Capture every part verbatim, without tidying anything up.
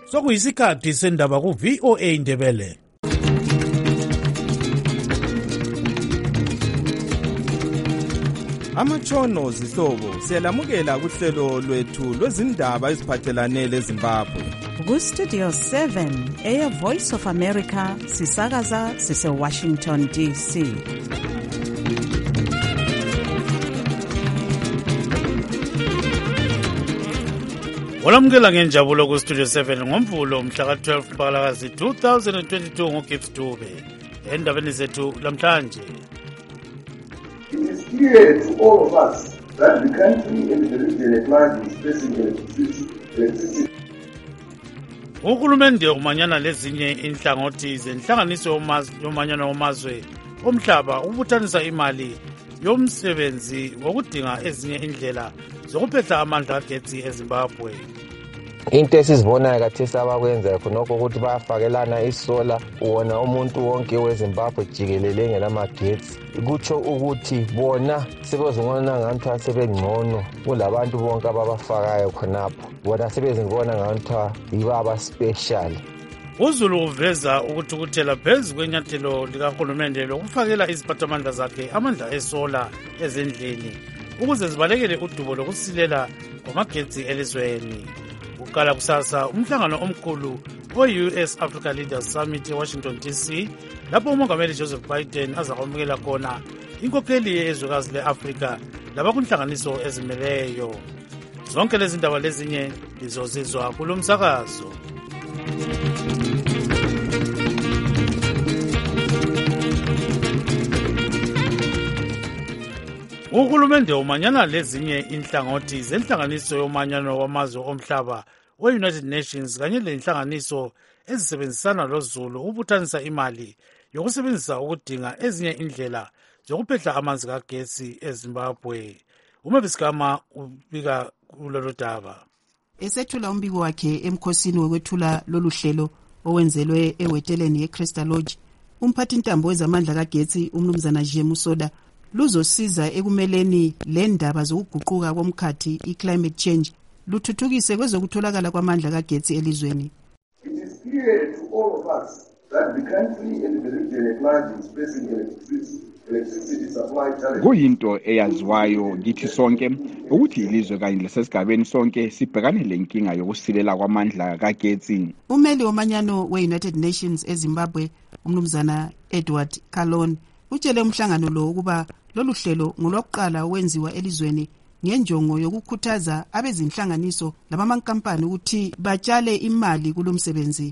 sokuyisikhathi sendaba ku V O A Ndebele. Amatshono zihlobo siyalamukela kuhlelo lwethu lwezindaba eziphathelane leZimbabwe. Ku Studio seven eya Voice of America sisakaza sise Washington D C. Olamukela ngenjabulo ku Studio seven ngomvulo mhla ka twelve Mphalakazi two thousand twenty-two ngoGibbs Dube. Endabeni zethu lamhlanje. It is clear to all of us that the country and the region at large is facing electricity. electricity. Uhulumende umanyana lezinye inhlangothi zenhlanganiso yomanyana wamazwe omhlaba ubuthanisa imali yomsebenzi wokudinga ezinye indlela zokuphetha amandla kagetsi eZimbabwe. Into esizibona kathesi abakwenza khonokho ukuthi bayafakelana isola wona umuntu wonke weZimbabwe jikelele ngelamagetsi kutsho ukuthi bona sebezongona ngathi sebengcono kulabantu bonke ababafakayo khonapho bona sebezingibona ngathi yibaba special. uZulu uveza ukuthukuthela phezu kwenyathelo likahulumende lokufakela iziphathamandla zakhe amandla esola ezindlini ukuze zibalekele udubo lokusilela kwamagetsi elizweni. Ukala kusasa umhlangano omkhulu we-U S Africa Leaders Summit eWashington D C lapho umongameli Joseph Biden azakwamukela khona inkokheli yezwekazi le-Afrika labakunhlanganiso ezimeleyo. Zonke lezi ndaba lezinye lizozizwa kulo msakazo. Uhulumende umanyana lezinye inhlangothi zenhlanganiso yomanyano wamazwe omhlaba we-United Nations kanye lenhlanganiso ezisebenzisana loZulu ubuthanisa imali yokusebenzisa ukudinga ezinye indlela zokuphehla amanzi kagetsi eZimbabwe. Umavisikama ubika kulolu daba. Esethula umbiko wakhe emkhosini wokwethula lolu hlelo owenzelwe eweteleni yeCrystal Lodge, umphathintambo wezamandla kagetsi umnumzana James Soda luzosiza ekumeleni le ndaba zokuguquka komkhathi i-climate change luthuthukise kwezokutholakala kwamandla kagetsi elizweni. It is clear to all of us that the country and the region at large is facing electricity, electricity supply challenges. Kuyinto eyaziwayo kithi sonke ukuthi ilizwe kanye lesigabeni sonke sibhekane lenkinga yokusilela kwamandla kagetsi. Umeli womanyano we-United Nations eZimbabwe umnumzana Edward Kalon utshele umhlangano lo ukuba lolu hlelo ngolokuqala wenziwa elizweni ngenjongo yokukhuthaza abezinhlanganiso labamankampani ukuthi batshale imali kulomsebenzi.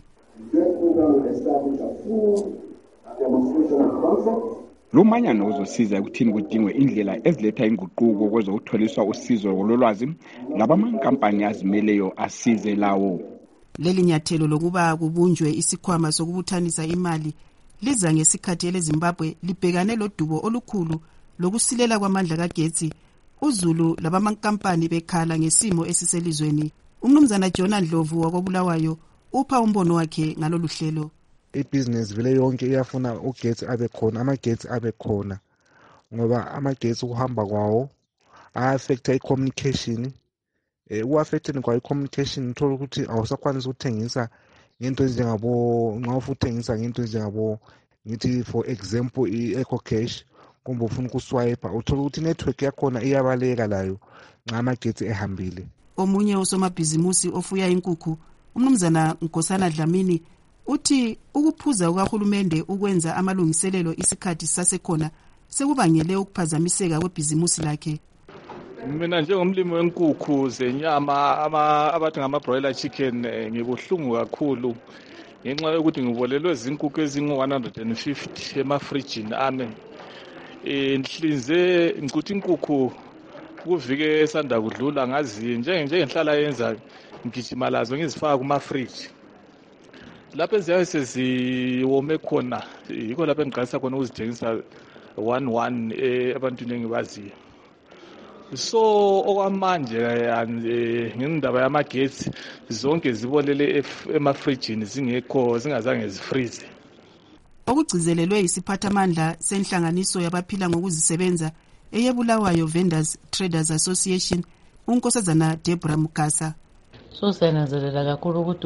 Lo manyano uzosiza ekuthini kudingwe indlela eziletha inguquko kwezokutholiswa usizo lolwazi labamankampani azimeleyo asize lawo. Leli nyathelo lokuba kubunjwe isikhwama sokubuthanisa imali liza ngesikhathi eleZimbabwe libhekane lodubo olukhulu lokusilela kwamandla kagetsi. uZulu labamankampani bekhala ngesimo esiselizweni. Umnumzana Jonah Ndlovu wakobulawayo upha umbono wakhe ngalolu hlelo. Ibusiness vele yonke iyafuna ugetsi abe khona, amagetsi abe khona ngoba amagetsi ukuhamba kwawo affecta i-communication. Eh uaffecting kwa i-communication uthola ukuthi awusakwanisa ukuthengisa ngento ezinjengabo nxa ufuthengisa ngento ezinjengabo ngithi for example i-EcoCash kumbe ufuna ukuswipe uthola ukuthi network yakhona iyabaleka layo nxa amagetsi ehambile. Omunye usomabhizimusi ofuya inkukhu umnumzana Nkosana Dlamini uthi ukuphuza ukahulumende ukwenza amalungiselelo isikhathi sasekhona sekubangele ukuphazamiseka kwebhizimusi lakhe. Mina njengomlimi wenkukhu zenyama abathi ngama broiler chicken ngikuhlungu kakhulu ngenxa yokuthi ngibolelwe izinkukhu ezingu one hundred fifty emafrijini ami. Inhlinze ngikuthi inkukhu kuvike esanda kudlula ngazi nje nje ngihlala yenza ngijima lazo ngizifaka kuma fridge. Lapho eziyaye seziwome khona yikho lapho engiqalisa khona ukuzithengisa one one ebantwini engibaziyo. So okwamanje ngendaba yamagetsi zonke zibolele emafrijini zingekho zingazange zifreeze. Okugcizelelwe isiphathamandla senhlanganiso yabaphila ngokuzisebenza eyebulawayo Vendors Traders Association unkosazana Deborah Mukasa. So siyananzelela kakhulu ukuthi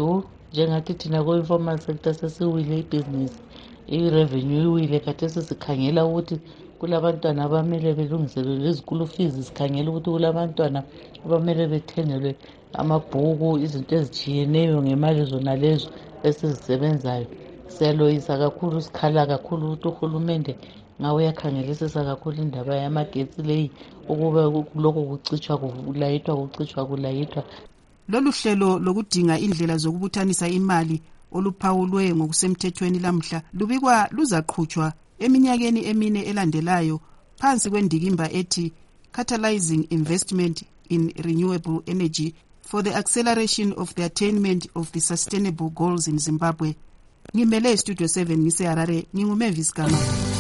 njengathi thina ko-informal sector sesiwile ibhizinisi i-revenue iwile khathesi sikhangela ukuthi kulabantwana abamele belungiselelwe izikulu fees, sikhangela ukuthi kulabantwana abamele bethengelwe amabhuku, izinto ezitshiyeneyo ngemali zona lezo esizisebenzayo. Siyaloyisa kakhulu, sikhala kakhulu ukuthi uhulumende ngawe uyakhangelisisa kakhulu indaba yamagetsi leyi ukuba lokho kucitshwa kulayithwa kucitshwa kulayithwa. Lolu hlelo lokudinga indlela zokubuthanisa imali oluphawulwe ngokusemthethweni lamhla lubikwa luzaqhutshwa eminyakeni emine elandelayo phansi kwendikimba ethi Catalyzing Investment in Renewable Energy for the Acceleration of the Attainment of the Sustainable Goals in Zimbabwe. Ngimele Studio seven ngise Harare, nginguMavis Gama.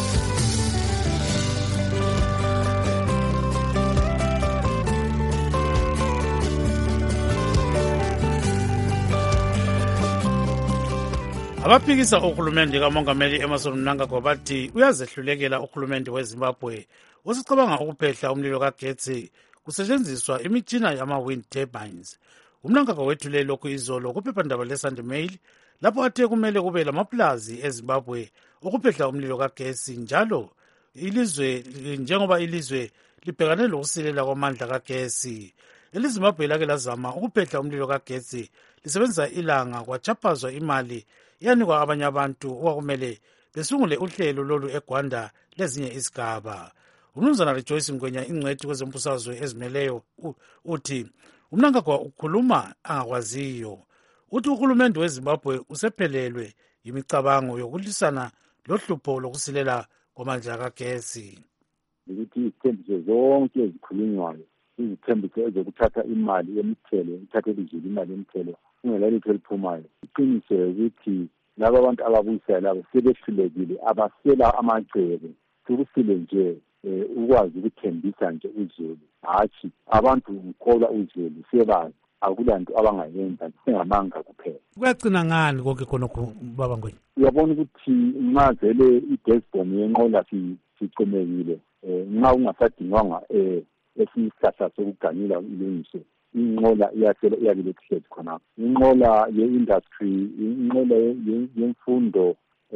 Abaphikisa uhulumende kamongameli Emmerson Mnangagwa bathi uyazehlulekela uhulumende weZimbabwe osicabanga ukuphehla umlilo kagetsi kusetshenziswa imitshina yama-wind turbines. UMnangagwa wethule lokhu izolo kuphephandaba leSunday Mail lapho athe kumele kube lamaplazi eZimbabwe okuphehla umlilo kagesi njalo ilizwe njengoba ilizwe libhekane lokusilela kwamandla kagesi. EliZimbabwe lake lazama ukuphehla umlilo kagesi lisebenzisa ilanga kwachaphazwa imali yanikwa abanye abantu okwakumele besungule uhlelo lolu eGwanda lezinye isigaba. Umnumzana Rejoice Ngwenya ingcwethi kwezombusazwe ezimeleyo uthi uMnangagwa ukhuluma angakwaziyo. Uthi uhulumende weZimbabwe usephelelwe yimicabango yokulisana lohlupho lokusilela kwamandla kagesi. Ukuthi izithembiso zonke ezikhulunywayo izithembiso ezokuthatha imali yemithelo ithathe elizweni imali yemithelo kungelalutho eliphumayo. Iqiniso ukuthi laba abantu ababuyisayo labo sebehlulekile abasela amacebo sokusile nje ukwazi ukuthembisa nje uzulu. Hatshi abantu ukholwa uzulu sebazi akulanto abangayenza sengamanga kuphela. Kuyagcina ngani konke khonokho baba Ngwenya? Uyabona ukuthi incazele i-Desbom yenqola sicomekile nxa ungasadingwanga esihlahla sokuganyula ilungiswe inqola iyaphela iyabile kuhlezi khonapho. Inqola ye-industry, inqola yemfundo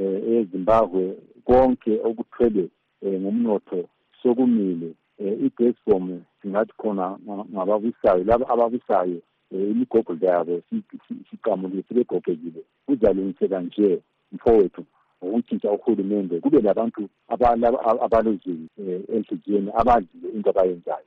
eZimbabwe konke okuthwele ngomnotho sokumile. I-Desbom singathi khona ngababusayo laba ababusayo imigogo yabo siqamule sibegogekile kuzalungiseka nje mfowethu ngokutshintsha uhulumende kube labantu abalozulu enhliziyweni abaziyo into abayenzayo.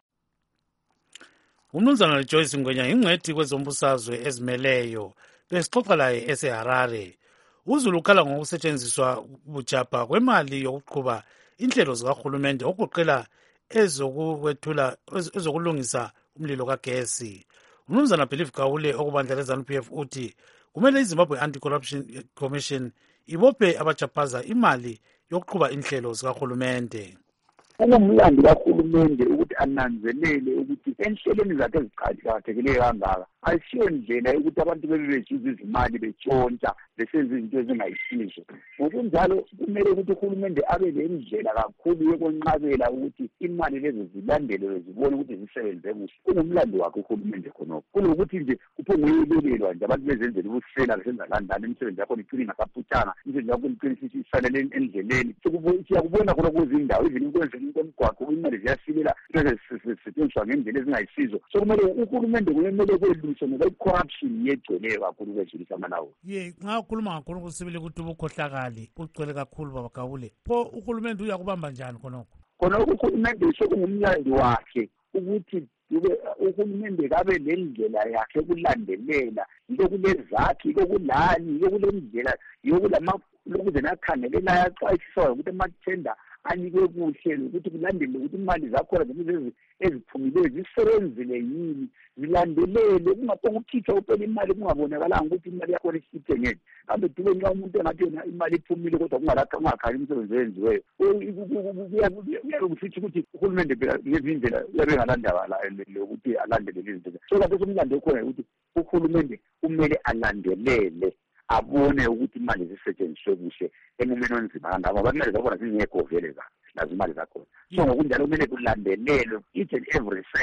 Umnumzana Joyce Ngwenya ingcwethi kwezombusazwe ezimeleyo besixoxa laye eseHarare. UZulu ukhala ngokusetshenziswa bujapha kwemali yokuqhuba inhlelo zikahulumende okugoqela ezokuwethula ezokulungisa umlilo kagesi. Umnumzana Believe Gawule okubandla leZANU P F uthi kumele iZimbabwe Anti-Corruption Commission ibophe abajaphaza imali yokuqhuba inhlelo zikahulumende. Ungumlando kahulumende ukuthi ananzelele ukuthi enhlelweni zakhe eziqakathekileyo kangaka ayisiyo ndlela yokuthi abantu bebebezuza izimali betshontsha besenza izinto ezingayisizo. Ngokunjalo kumele ukuthi uhulumende abe lendlela kakhulu yokwenqabela ukuthi imali lezo zilandelwe zibone ukuthi zisebenze kuhle. Ungumlando wakhe uhulumende khonokho. Kunokuthi nje kuphonguyelelelwa nje abantu bezenzela ubusela besenza landana imisebenzi yakhona icini ngasaphutshana imisebenzi yakhona icini isalele endleleni. Siyakubona khona kwezindawo even kwenzela komgwaqo imali ziyasilela zisetshenziswa ngendlela ezingayisizo. So kumele uhulumende kumele kwelungiswe ngoba i-corruption yegcweleyo kakhulu kwezilisa amalawo. Ye nxa ukhuluma ngakhona kusibile ukuthi ubukhohlakali kugcwele kakhulu baba Gawule. Pho uhulumende uyakubamba njani khonokho? Khonokho uhulumende sokungumlando wakhe ukuthi uhulumende kabe lendlela yakhe kulandelela lokulezakhi lokulani lokulendlela yokulama lokuze nakhangelela yaxwayiswa ukuthi amathenda anikwe kuhle ukuthi kulandele ukuthi imali zakhona zemizwe eziphumileyo zisebenzile yini zilandelele kungaphongukhitha uphela imali kungabonakalanga ukuthi imali yakhona isiphe ngeke kambe dube nxa umuntu engathi yona imali iphumile kodwa kungalakha kungakhali imisebenzi eyenziweyo kuyabe kusithi ukuthi uhulumende ngezindlela uyabe engalandaba ukuthi alandele lezi zinto. So kanti somlando ekhona ukuthi uhulumende kumele alandelele abone ukuthi imali zisetshenziswe kuhle emumeni onzima kangaka ngoba imali zakhona zingekho vele nazo imali zakhona. So ngokunjalo kumele kulandelelwe each and every cent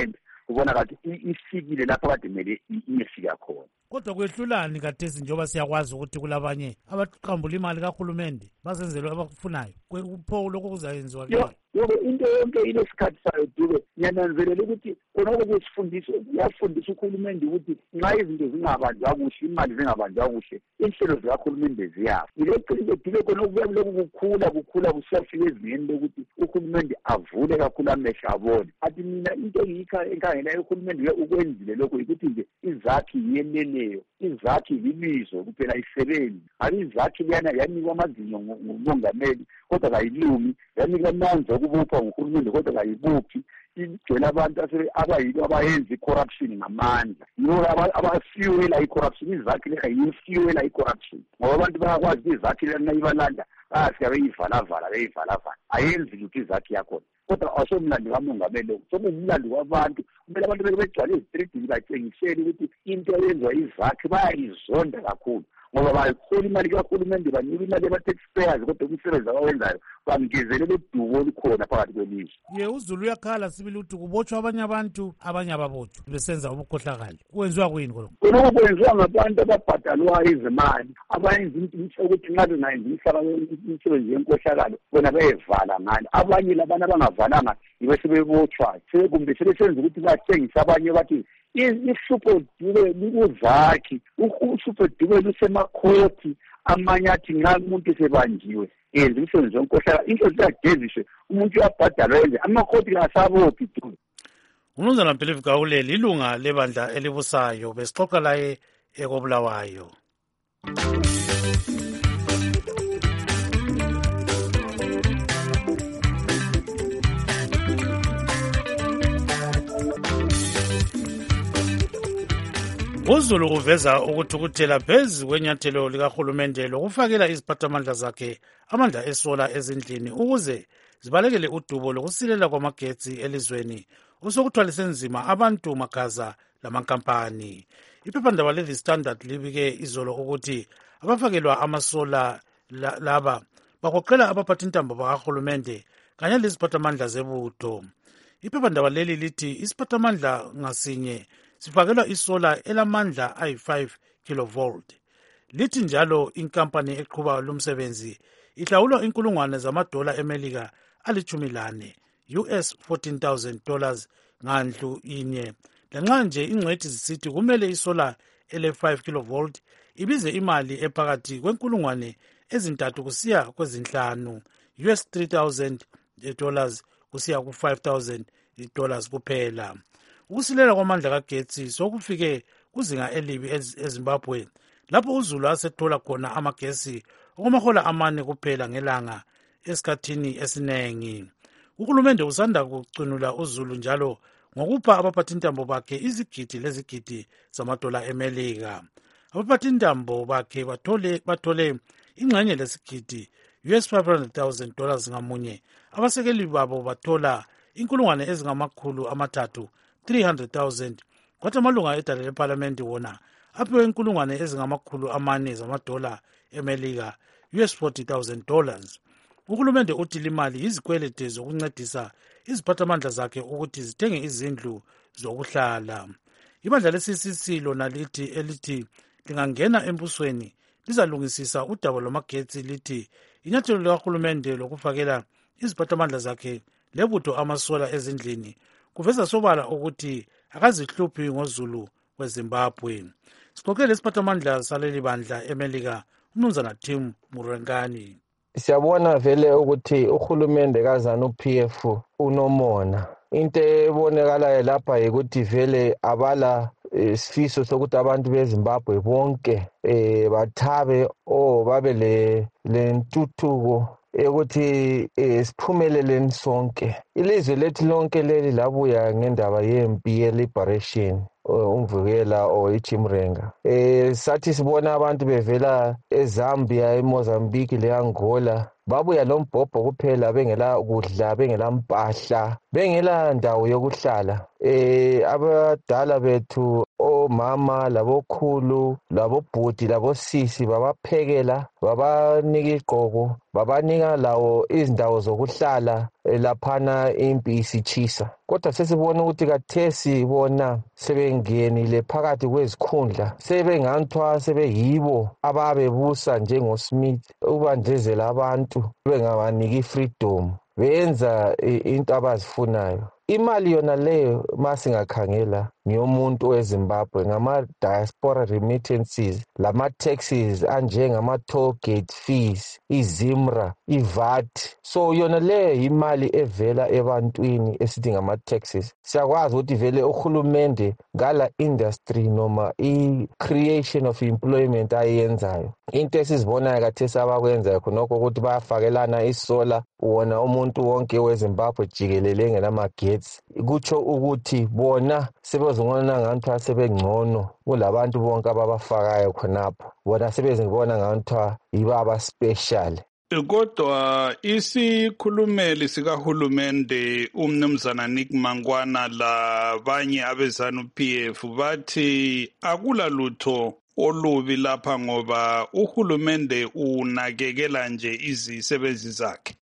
ubona kathi ifikile lapho kade kumele iyefika khona. Kodwa kwehlulani kathesi njengoba siyakwazi ukuthi kulabanye abaqambula imali kahulumende basenzele abakufunayo kupho lokho kuzayenziwa ke. Yonke into yonke ilesikhathi sayo Dube. Ngiyananzelela ukuthi konke kusifundisa kuyafundisa uhulumende ukuthi nxa izinto zingabanjwa kuhle imali zingabanjwa kuhle inhlelo zikahulumende ziyafa. Ngileqiniso Dube konke kuyabuloku kukhula kukhula kusiyafika ezingeni lokuthi uhulumende avule kakhulu amehlo abone. Athi mina into engiyikha enkangela uhulumende ukwenzile lokho ukuthi nje izakhi yeneleyo izakhi ibizo kuphela isebenzi abi izakhi liyana yanikwa amazinyo ngumongameli kodwa kayilumi yanikwa amandla okubupha nguhulumende kodwa kayibuphi igcwele abantu abayilo abayenza i-corruption ngamandla yibo abasiwela i-corruption izakhi leha yisiwela i-corruption ngoba abantu bayakwazi ukuthi izakhi lena ibalanda bayafika beyivala-vala beyivala-vala ayenzi lutho izakhi yakhona kodwa asomlando kamongameli somumlando kwabantu kumele abantu beke begcwale ezitridini batshengisele ukuthi into eyenziwa izakhi bayayizonda kakhulu ngoba bayikhola imali kahulumende banika imali yama-taxpayers kodwa umsebenzi abawenzayo bamgezelele udubo olukhona phakathi kwelizwe. Ye uZulu uyakhala sibili ukuthi kubotshwa abanye abantu abanye ababotshwa besenza ubukhohlakali kwenziwa kuyini khona? Lokho kwenziwa ngabantu ababhadalwayo izimali abayenza ukuthi nxa bengayenza imisebenzi yenkohlakalo bona beyevala ngani abanye labana abangavalanga ibe sebebotshwa sekumbe sebesenza ukuthi batshengise abanye bathi iSuper Dube likuzakhi uSuper Dube lusemakhoti amanye athi nxa umuntu sebanjiwe yenza imisebenzi yenkohlakalo into ziyageziswe umuntu uyabhadalwa yenze amakhoti ngasabophi Dube. Umnumzana Philip Gawuleli ilunga lebandla elibusayo besixoxa laye ekobulawayo. UZulu uveza ukuthukuthela phezu kwenyathelo likahulumende lokufakela iziphathamandla zakhe amandla esola ezindlini ukuze zibalekele udubo lokusilela kwamagetsi elizweni osokuthwalise nzima abantu magaza lamankampani. Iphephandaba leli Standard libike izolo ukuthi abafakelwa amasola la, laba bagoqela abaphathintambo bakahulumende kanye leziphathamandla zebutho. Iphephandaba leli lithi isiphathamandla ngasinye sifakelwa isola elamandla ayi five kilovolt. Lithi njalo inkampani eqhuba lumsebenzi ihlawulwa inkulungwane zamadola eMelika alichumi lane U S fourteen thousand dollars ngandlu inye. Lanxa nje ingcwethi zisithi kumele isola ele five kilovolt ibize imali ephakathi kwenkulungwane ezintathu kusiya kwezinhlanu U S three thousand dollars kusiya ku five thousand dollars kuphela. Ukusilela kwamandla kagetsi sokufike kuzinga elibi eZimbabwe lapho uZulu asethola khona amagesi okumahola amane kuphela ngelanga esikhathini esinengi. Uhulumende usanda kucunula uZulu njalo ngokupha abaphathintambo bakhe izigidi lezigidi zamadola eMelika. Abaphathintambo bakhe bathole bathole ingxenye lesigidi U S five hundred thousand dollars ngamunye. Abasekeli babo bathola inkulungwane ezingamakhulu amathathu three hundred thousand. Kwathi amalunga edale leParliament wona aphiwe inkulungwane ezingamakhulu amane zamadola eMelika U S forty thousand dollars. Uhulumende uthi limali izikwelede zokuncedisa iziphathamandla zakhe ukuthi zithenge izindlu zokuhlala. Ibandla le-C C C lona lithi elithi lingangena embusweni lizalungisisa udaba lwamagetsi lithi inyathelo likahulumende lokufakela iziphathamandla zakhe lebutho amasola ezindlini kuveza sobala ukuthi akazihluphi ngoZulu weZimbabwe. Sixoxe lesiphathamandla saleli bandla eMelika umnumzana Tim Murengani. Siyabona vele ukuthi uhulumende kaZANU-P F unomona. Into ebonakalayo lapha ukuthi vele abala isifiso sokuthi abantu beZimbabwe bonke eh bathabe o babe le lentuthuko ukuthi siphumeleleni sonke. Ilizwe lethu lonke leli labuya ngendaba yempi ye-liberation umvukela o iChimrenga. Eh sathi sibona abantu bevela eZambia, eMozambique leAngola babuya lo mbhobho kuphela bengela kudla bengela mpahla bengela ndawo yokuhlala. Eh abadala bethu omama labokhulu labobhudi labosisi babaphekela babanika igqoko babanika lawo izindawo zokuhlala laphana impi isitshisa. Kodwa sesibona ukuthi kathesi bona sebengenile phakathi kwezikhundla sebenganthwa sebeyibo ababebusa njengoSmith ubandezela abantu bengabaniki freedom benza into abazifunayo. Imali yona leyo masingakhangela ngiyomuntu weZimbabwe ngama diaspora remittances lama taxes anjengama toll gate fees, iZimra, iV A T. So yona leyo imali evela ebantwini esithi ngama taxes. Siyakwazi ukuthi vele uhulumende ngala industry noma i creation of employment ayenzayo. Into esizibona kathesi abakwenza khonokho ukuthi bayafakelana isola wona umuntu wonke weZimbabwe jikelele ngenamagetsi. Kutsho ukuthi bona sebezongona ngantwa sebengcono kulabantu bonke ababafakayo khonapho. Bona sebezibona ngantwa yibaba special. Kodwa isikhulumeli sikahulumende umnumzana Nick Mangwana labanye abezanu P F bathi akula lutho olubi lapha ngoba uhulumende unakekela nje izisebenzi zakhe.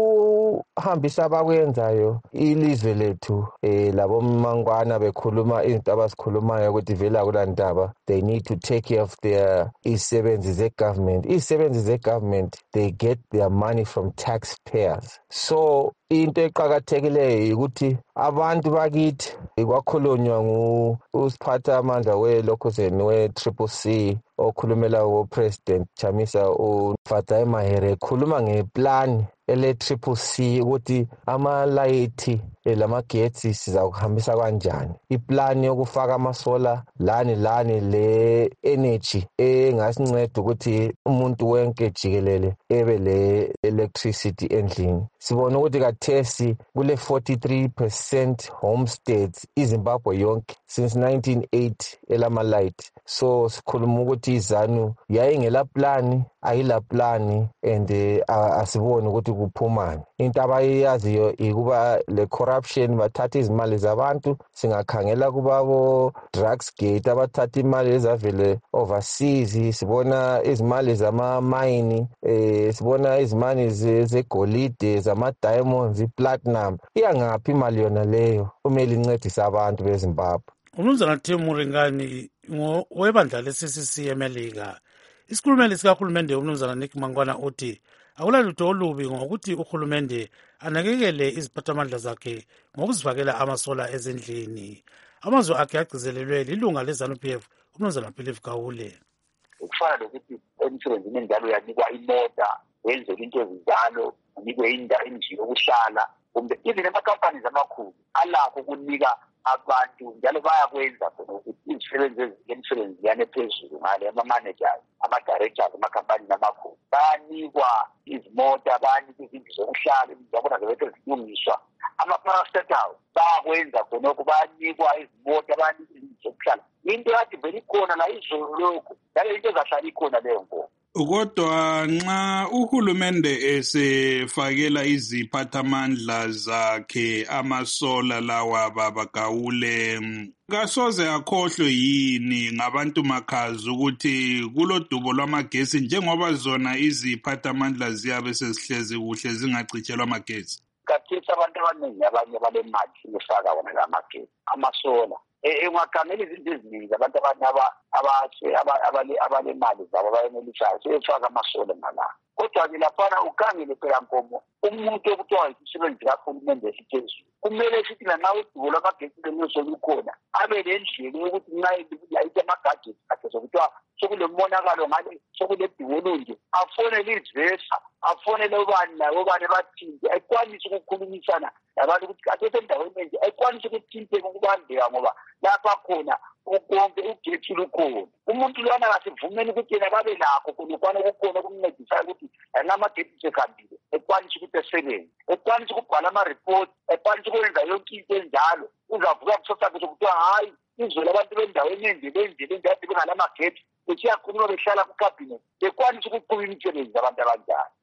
Ukuhambisa abakwenzayo ilizwe lethu eh labo Mangwana bekhuluma izinto abazikhulumayo ukuthi vela kulantaba they need to take care of their isebenzi ze government. Isebenzi ze government they get their money from taxpayers. So into eqhakathekileyo ukuthi abantu bakithi kwakhulunywa ngu usiphatha amandla welokhuzeni we Triple C okhulumela wo President Chamisa uFatai Mahere ekhuluma ngeplan ele Triple C ukuthi amalayithi lamagetsi sizakuhambisa kanjani. Iplan yokufaka amasola lani lani le energy engasinceda ukuthi umuntu wonke jikelele ebe le electricity endlini. Sibona ukuthi kathesi kule forty-three percent homesteads iZimbabwe yonke since nineteen eighty elama light. So sikhuluma ukuthi izanu yayingela plan ayila plan and uh, asiboni ukuthi kuphumani. Into abayaziyo ikuba le corruption bathatha izimali zabantu singakhangela kubabo drugs gate abathatha imali ezavele overseas sibona izimali zama mine eh sibona izimali zegolide zama diamonds iplatinum iyangaphi imali yona leyo kumele incedise abantu beZimbabwe. Umnumzana Tim Muringani ngowebandla le-C C C eMelika isikhulumeli sikahulumende umnumzana Nick Mangwana uthi akulalutho olubi ngokuthi uhulumende anakekele iziphathamandla zakhe ngokuzifakela amasola ezindlini. Amazwi akhe agcizelelwe lilunga leZanu P F umnumzana Philip Kawule. Ukufana lokuthi emsebenzini njalo uyanikwa imota wenze into ezinjalo unikwe indawo endlini yokuhlala kumbe even ama-companies amakhulu alakho ukunika abantu njalo bayakwenza khona ukuthi izisebenzi ezemisebenzi yane phezulu ngale ama-managers ama-directors amakhampani amakhulu bayanikwa izimota bayanikwa izindlu zokuhlala izabona zebethe zilungiswa ama-parastatals bayakwenza khonokho bayanikwa izimota bayanikwa izindlu zokuhlala into yathi vele ikhona la izolo lokhu yale into ezahlala ikhona leyo nkomo. Kodwa nxa uhulumende esefakela iziphathamandla zakhe amasola lawa babagawule kasoze akhohlwe yini ngabantu makhazi ukuthi kulodubo lwamagesi njengoba zona iziphathamandla ziyabe sezihlezi kuhle zingacitshelwa amagesi. Kathesi abantu abaningi abanye balemali befaka wona la magesi amasola engakamela izinto eziningi abantu abanye abalemali zabo bayenelisayo sebefaka amasola ngala. Kodwa-ke laphana ukhangele phela nkomo umuntu okuthiwa yisisebenzi kahulumende esiphezulu kumele sithi lanxa udubo lwamagesi lolukhona abe nendlela yokuthi nxa layithe amagadgets akhe sokuthiwa sekulomonakalo ngale sekuledubo olunje afonele izivesa afonele ubani naye obani bathinte ayikwanise ukukhulumisana labantu ukuthi athethe endaweni enje ayikwanise ukuthinteka ukubambeka ngoba lapha khona ukonke ugetsi lukhona. Umuntu lwana kasivumeni ukuthi yena babe lakho khonokwana kukhona kumncedisayo ukuthi namagetsi sekambile ekwanise ukuthi esebenze ekwanise ukubhala ama-report ekwanise ukwenza yonke into enjalo uzavuka kusasakhe sokuthiwa hayi izolo abantu bendaweni enje benje benje ade bengalamagetsi besiyakhuluma behlala kukhabhinethi bekwanise ukuqhuba imisebenzi abantu abanjani.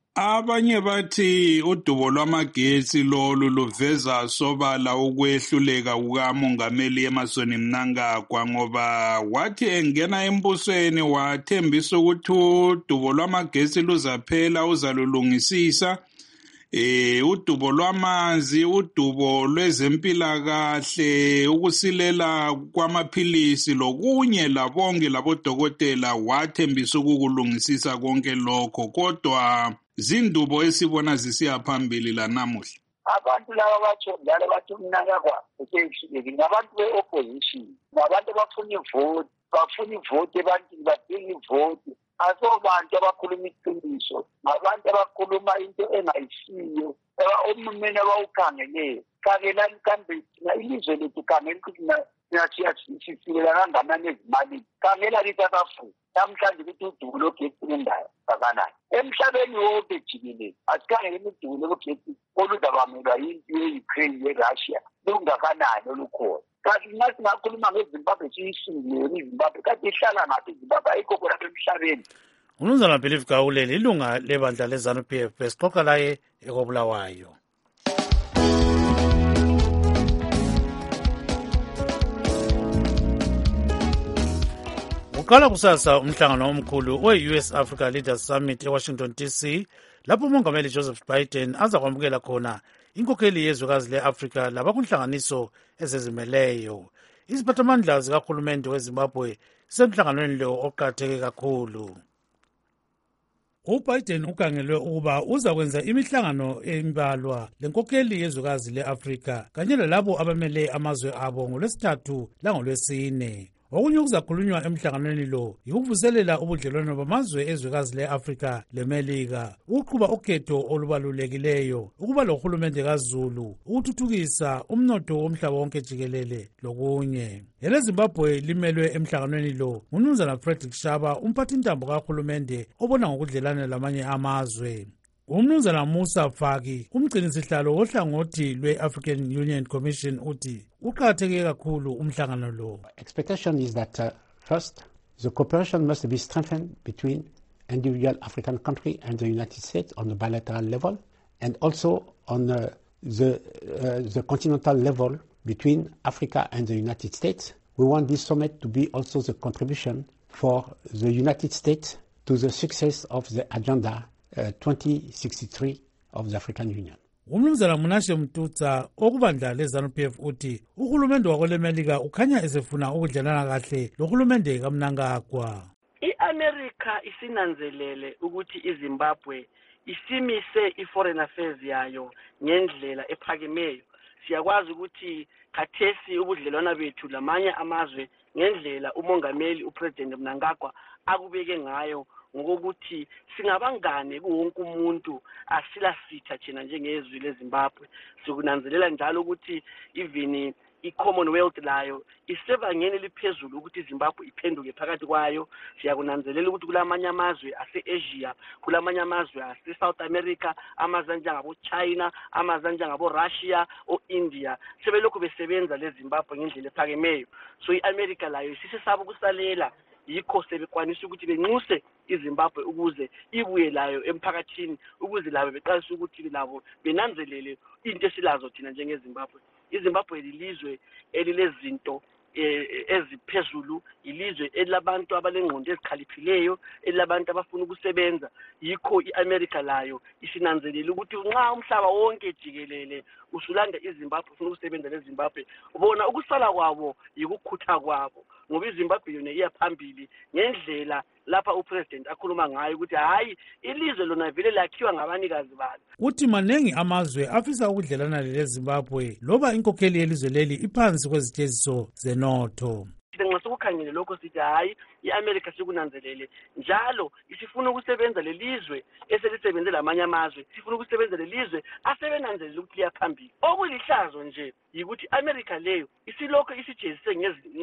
Abanye bathi udubo lwamagetsi lolu luveza sobala ukwehluleka kukamongameli Emmerson Mnangagwa ngoba wathi engena embusweni wathembisa ukuthi udubo lwamagetsi luzaphela uzalulungisisa. Eh udubo lwamanzi, udubo lwezempilakahle, ukusilela kwamaphilisi lokunye labonke labodokotela wathembisa ukukulungisisa konke lokho, kodwa zindubo esibona zisiya phambili lanamuhla. Abantu laba batsho njalo bathi Mnangagwa usehlulekile, ngabantu be-opposition, ngabantu abafuna ivoti, bafuna ivoti ebantwini, badinga ivoti. Asobantu abakhuluma iqiniso, ngabantu abakhuluma into engayisiyo, umumeni abawukhangeleyo. Khangelani kambe ilizwe lethu khangela ukuthi nathi sisilela kangakanani ezimali. Khangela lithi Afrika namhlanje ukuthi udubo logesi lundayo kangakanani. Emhlabeni wonke jikelele asikhangele udubo logesi oluzabamelwa yimpi ye-Ukraine ye-Russia lungakanani olukhona. Kanti nxa singakhuluma ngeZimbabwe siyisungile iZimbabwe kade ihlala ngaphi iZimbabwe ayikho khona emhlabeni. Umnumzana Believe Gawule ilunga lebandla leZANU P F besixoxa laye ekobulawayo. Uqala kusasa umhlangano omkhulu we-U S Africa Leaders Summit eWashington D C lapho umongameli Joseph Biden azakwamukela khona inkokheli yezwekazi le-Afrika labakunhlanganiso ezizimeleyo. Iziphathamandla zikahulumende weZimbabwe zisemhlanganweni lo oqakatheke kakhulu. UBiden ukhangelwe ukuba uzakwenza imihlangano embalwa lenkokheli yezwekazi le-Afrika kanye lalabo abamele amazwe abo ngolwesithathu langolwesine. Okunye okuzakhulunywa emhlanganweni lo yikuvuselela ubudlelwano bamazwe ezwekazi le-Afrika leMelika, ukuqhuba ukhetho olubalulekileyo, ukuba lohulumende kaZulu, ukuthuthukisa umnotho womhlaba wonke jikelele lokunye. Ele Zimbabwe limelwe emhlanganweni lo nguMnumzana Frederick Shaba, umphathintambo kahulumende obona ngokudlelana lamanye amazwe. Umnumzana Musa Faki, umgcinisihlalo wohlangothi lwe-African Union Commission uthi uqakatheke kakhulu umhlangano lo. Expectation is that uh, first the cooperation must be strengthened between individual African countries and the United States on the bilateral level and also on uh, the uh, the continental level between Africa and the United States. We want this summit to be also the contribution for the United States to the success of the agenda Uh, twenty sixty-three of the African Union. Umnumzana Munashe Mtutsa okubandla leZANU P F uthi uhulumende wakolemelika ukhanya esefuna ukudlelana kahle lohulumende kaMnangagwa. I-America isinanzelele ukuthi iZimbabwe isimise i-foreign affairs yayo ngendlela ephakemeyo. Siyakwazi ukuthi khathesi ubudlelwana bethu lamanye amazwe ngendlela umongameli uPresident Mnangagwa akubeke ngayo ngokuthi singabangane kuwonke umuntu asila sitha thina njengezwe leZimbabwe. Sikunanzelela njalo ukuthi even i-Commonwealth layo isebangeni liphezulu ukuthi iZimbabwe iphenduke phakathi kwayo. Siyakunanzelela ukuthi kulamanye amazwe ase-Asia, kulamanye amazwe ase-South America, amazwe njengabo China, amazwe njengabo Russia o India sebelokhu besebenza leZimbabwe ngendlela ephakemeyo. So i-America layo sisesaba ukusalela, yikho sebekwanisa ukuthi benxuse iZimbabwe ukuze ibuye layo emphakathini, ukuze labo beqalisa ukuthi labo benanzelele into esilazo thina njengeZimbabwe. iZimbabwe lilizwe elilezinto eziphezulu, ilizwe elabantu abalengqondo ezikhaliphileyo, elabantu abafuna ukusebenza. Yikho i-America layo isinanzelela ukuthi nxa umhlaba wonke jikelele usulanda iZimbabwe ufuna ukusebenza leZimbabwe, ubona ukusala kwabo yikukhutha kwabo, ngoba iZimbabwe yona iya phambili ngendlela lapha uPresident akhuluma ngayo ukuthi hayi ilizwe lona vele lakhiwa ngabanikazi balo. Uthi manengi amazwe afisa ukudlelana leZimbabwe loba inkokheli yelizwe leli iphansi kweziteziso zenotho. Nxa sokukhangele lokho sithi hayi i-America sikunanzelele njalo isifuna ukusebenza lelizwe eselisebenze lamanye amazwe, sifuna ukusebenza lelizwe asebenanzelele ukuthi liya phambili. Okulihlazo nje yikuthi America leyo isilokho isijezise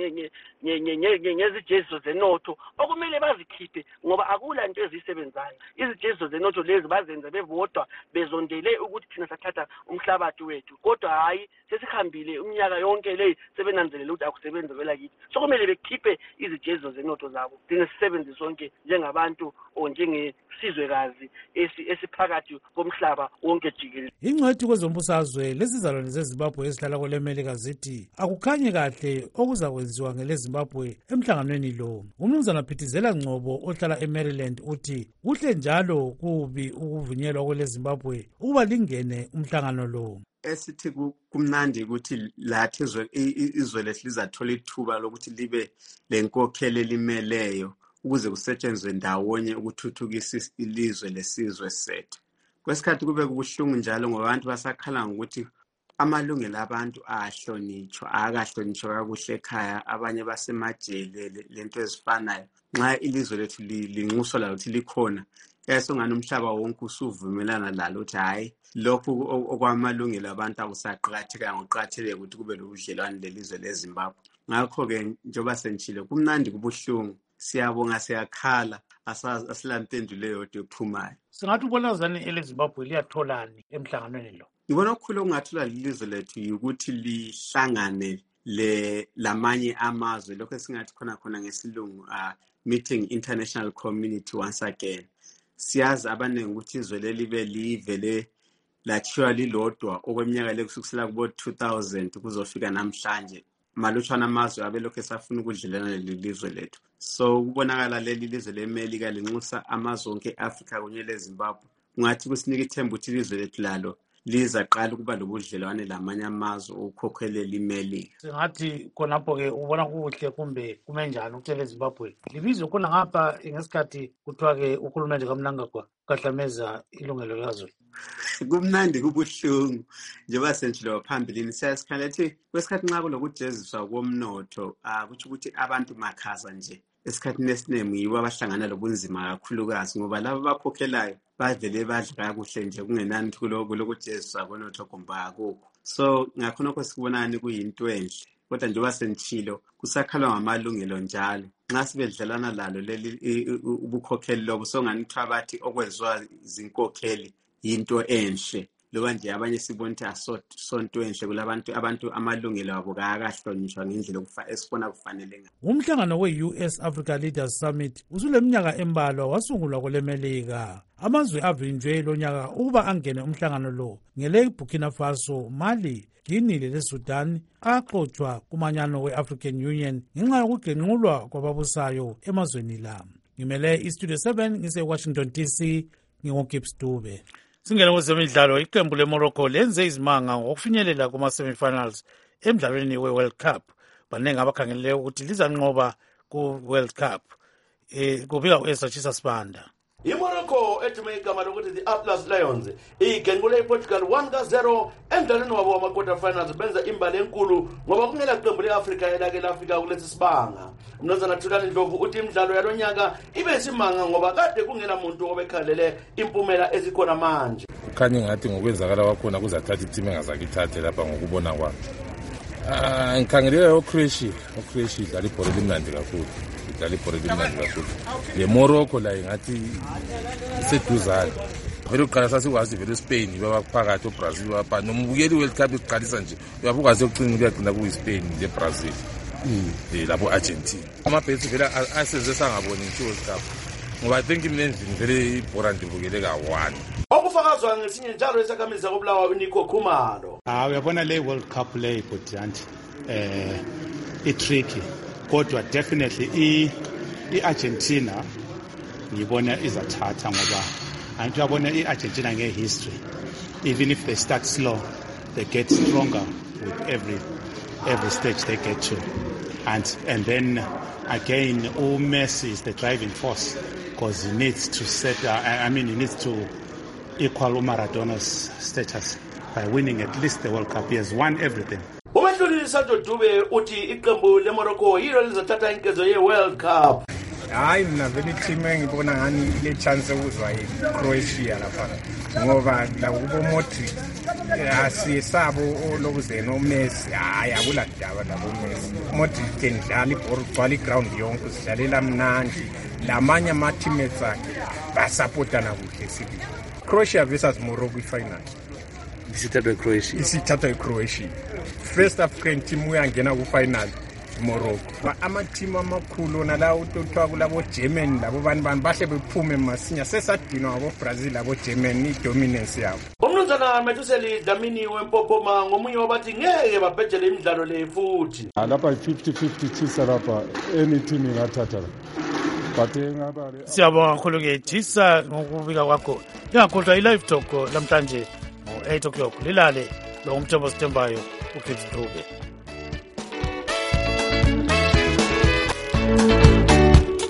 ngezijeziso zenotho okumele bazikhiphe ngoba akula nto ezisebenzayo. Izijeziso zenotho lezi bazenza bevodwa bezondele ukuthi thina sathatha umhlabathi wethu, kodwa hayi sesihambile umnyaka yonke le sebenanzelela ukuthi akusebenza kwela kithi. So kumele bekhiphe izijeziso zenotho zabo thina sisebenze sonke njengabantu o njengesizwekazi esiphakathi komhlaba wonke jikelele. Ingcwethi kwezombusazwe lesizalwane zeZimbabwe ezihlala kwelemelika zithi akukhanye kahle okuzakwenziwa ngeleZimbabwe emhlanganweni lo. Umnumzana Phithizela Ngcobo ohlala eMaryland uthi kuhle njalo kubi ukuvunyelwa kweleZimbabwe ukuba lingene umhlangano lo. Esithi kumnandi ukuthi lathi izwe lethi lizathola ithuba lokuthi libe lenkokhelo elimeleyo ukuze kusetshenzwe ndawonye ukuthuthukisa ilizwe lesizwe sethu. Kwesikhathi kube kubuhlungu njalo ngoba abantu basakhala ngokuthi amalungelo abantu ahlonitshwa akahlonitshwa kakuhle ekhaya, abanye basemajele lento ezifanayo. Nxa ilizwe lethu linxuswa lalokuthi likhona esongani umhlaba wonke usuvumelana lalo ukuthi hayi lokhu okwamalungelo abantu akusaqhatheka ngoqhatheke ukuthi kube lobudlelwane lelizwe leZimbabwe. Ngakho-ke njengoba senitshilo kumnandi kubuhlungu, siyabonga siyakhala asilampendulo yodwa ephumayo. Singathi ubonakazane eleZimbabwe liyatholani emhlanganweni lo? Ngibona okukhulu okungathola lilizwe lethu ukuthi lihlangane le lamanye amazwe, lokho esingathi khona khona ngesilungu uh, meeting international community once again. Siyazi abaningi ukuthi izwe leli libe livele lathiwa lilodwa okweminyaka lekusukisela kubo two thousand kuzofika namhlanje. Malutshwana amazwe abelokhu esafuna ukudlelana lelizwe lethu. So kubonakala leli lizwe leMelika linxusa amazwe onke eAfrika kunye leZimbabwe. Ungathi kusinika ithemba ukuthi ilizwe lethu lalo lizaqala ukuba lobudlelwane lamanye amazwe ukukhokhelela iMelika. Singathi khonapho-ke ubona kuhle kumbe kumenjani ukuthi eleZimbabwe libizwe khona ngapha ngesikhathi kuthiwa-ke uhulumende kaMnangagwa kahlameza ilungelo lazo. Kumnandi kubuhlungu njengoba senjilo phambilini siyasikhala ethi kwesikhathi nxa kulokujeziswa komnotho akutsho ukuthi abantu makhaza nje esikhathini esiningi yibo abahlangana lobunzima kakhulukazi ngoba labo bakhokhelayo bavele badla kakuhle nje kungenani kulokujeziswa konotho kumba akukho. So ngakhonokho sikubonani kuyinto enhle, kodwa njengoba senjilo kusakhalwa ngamalungelo njalo. Nxa sibedlelana lalo leli ubukhokheli lobo songanithwa bathi okwenziwa izinkokheli into enhle, loba nje abanye sibona ukuthi asonto enhle kulabantu abantu amalungelo abo akahlonishwa ngendlela esifuna kufanele ngayo. Umhlangano we-U S Africa Leaders Summit usuleminyaka embalwa wasungulwa kwelemelika. Amazwe avinjwe lonyaka ukuba angene umhlangano lo ngele Burkina Faso, Mali, Guinea leSudan axoxwa kumanyano we-African Union ngenxa yokugenqulwa kwababusayo emazweni la. Ngimele iStudio seven ngise-Washington D C ngingoGibbs Dube. Singena kwezemidlalo, iqembu leMorocco lenze izimanga ngokufinyelela kuma-semifinals emdlalweni we-World Cup. Banenge abakhangelele ukuthi lizanqoba ku-World Cup. Eh kubika u-Esachisa Sibanda. iMorocco ethume igama lokuthi the Atlas Lions igenqule iPortugal one to zero emdlalweni wabo wama-quarter finals benza imbali enkulu ngoba kungela qembu le-Afrika elake lafika kulesi sibanga. Umnumzana Thulani Ndlovu uthi imidlalo yalonyaka ibe isimanga ngoba kade kungela muntu obekhalele impumela ezikhona manje. Kukhanye ngathi ngokwenzakala kwakhona kuzathatha iteam engazakithathe lapha ngokubona kwami. Ah ngikhangelele oCroatia, oCroatia idlala ibhola elimnandi kakhulu. Idlala ibhola elimnandi kakhulu. Le-Morocco la ingathi iseduzane. Vele uqala sasikwazi vele eSpain babaphakathi oBrazil bapha nombukeli World Cup iqalisa nje. Uyabukwazi ukucina kuyagcina kuyiSpain leBrazil. Eh lapho Argentina. Amabhethi vele aseze sangaboni iWorld Cup. Ngoba I think imnendini vele ibhola ndibukele ka-one. Okufakazwa ngesinye njalo esakamisa kobulawa uNico Khumalo. Ah uyabona le World Cup le ibhudanti eh i-tricky kodwa definitely i i-Argentina ngibona izathatha ngoba antu yabona i-Argentina nge-history, even if they start slow they get stronger with every every stage they get to, and and then again uMessi is the driving force because he needs to set uh, I mean he needs to equal Maradona's status by winning at least the World Cup. He has won everything. Umehluleli Santo Dube uthi iqembu leMorocco yilo lizathatha inkezo ye-World Cup. hayi mina vele team engibona ngani ile chance ukuzwa iCroatia lapha ngoba la kubo Modric asisabo olokuzena uMessi hayi akulandaba labo Messi Modric endlala ibhola ugcwala iground yonke sidlalela mnandi lamanye ama teammates akhe basupportana kuhle sibi Croatia versus Morocco ifinal isithathwa iCroatia isithathwa iCroatia first African team uyangena ku final Morocco ama team amakhulu nala utothiwa kulabo Germany labo bani bani bahle bephume masinya sesadinwa abo Brazil abo Germany dominance yabo umnumzana Methuseli Dlamini wempopoma ngomunye wabathi ngeke babhejele imidlalo le futhi lapha fifty fifty tisa lapha any team ingathatha siyabonga kakhulu ke Tisa ngokubika kwakho ingakhohlwa i-live talk namhlanje ngo eight o'clock lilale lo umthombo sithembayo uPhilip Dube.